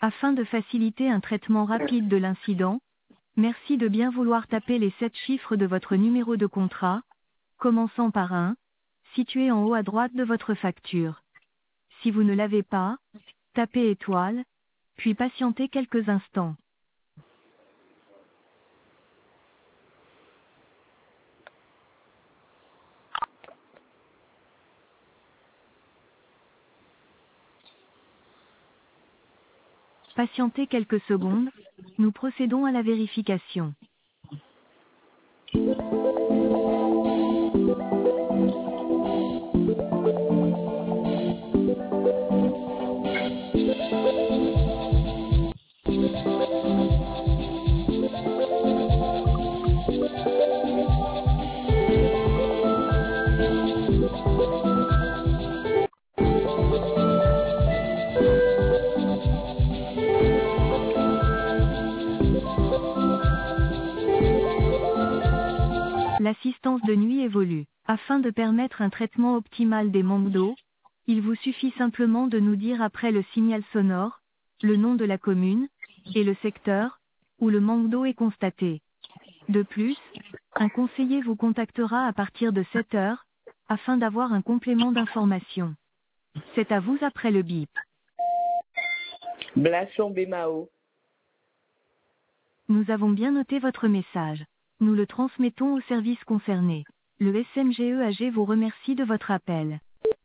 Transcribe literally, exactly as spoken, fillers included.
Afin de faciliter un traitement rapide de l'incident, merci de bien vouloir taper les sept chiffres de votre numéro de contrat, commençant par un, situé en haut à droite de votre facture. Si vous ne l'avez pas, tapez étoile, puis patientez quelques instants. Patientez quelques secondes, nous procédons à la vérification. L'assistance de nuit évolue. Afin de permettre un traitement optimal des manques d'eau, il vous suffit simplement de nous dire après le signal sonore, le nom de la commune, et le secteur, où le manque d'eau est constaté. De plus, un conseiller vous contactera à partir de sept heures, afin d'avoir un complément d'information. C'est à vous après le bip. Blachon Bémao. Nous avons bien noté votre message. Nous le transmettons au service concerné. Le S M G E A G vous remercie de votre appel.